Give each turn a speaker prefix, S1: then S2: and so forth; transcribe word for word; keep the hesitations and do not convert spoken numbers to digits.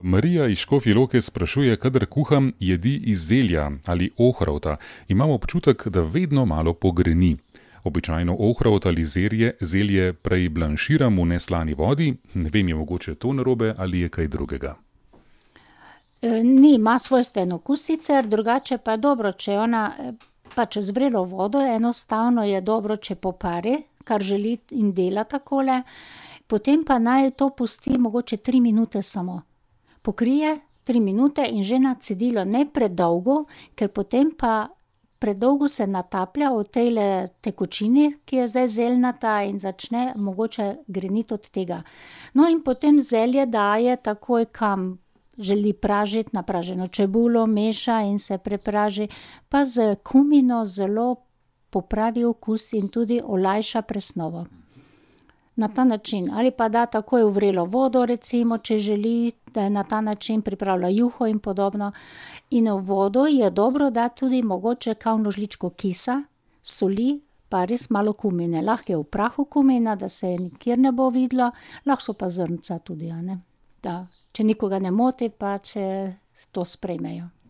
S1: Marija iz Škofje Loke sprašuje, kadar kuham jedi iz zelja ali ohrovta, imam občutek, da vedno malo pogreni. Običajno ohrovt ali zelje, zelje prej blanširam v neslani vodi, ne vem, je mogoče to narobe ali je kaj drugega.
S2: Ni, ima svojstven okus sicer, drugače pa dobro, če ona pač z vrelo vodo, enostavno je dobro, če popari, kar želi in dela takole, potem pa naj to pusti mogoče tri minute samo. Pokrije tri minute in že na cedilo, ne predolgo, ker potem pa predolgo se nataplja v tejle tekočini, ki je zdaj zeljnata in začne mogoče greniti od tega. No, in potem zelje daje takoj, kam želi pražiti, na praženo čebulo, meša in se prepraži, pa s kumino zelo popravi okus in tudi olajša presnovo. Na ta način, ali pa da takoj v vrelo vodo, recimo, če želi, da na ta način pripravlja juho in podobno. In v vodo je dobro dati tudi mogoče kakšno žličko kisa, soli, pa res malo kumine. Lahko je v prahu kumina, da se nikjer ne bo videlo, lahko so pa zrnca tudi, a ne. Da, če nikogar ne moti, pa če to sprejmejo.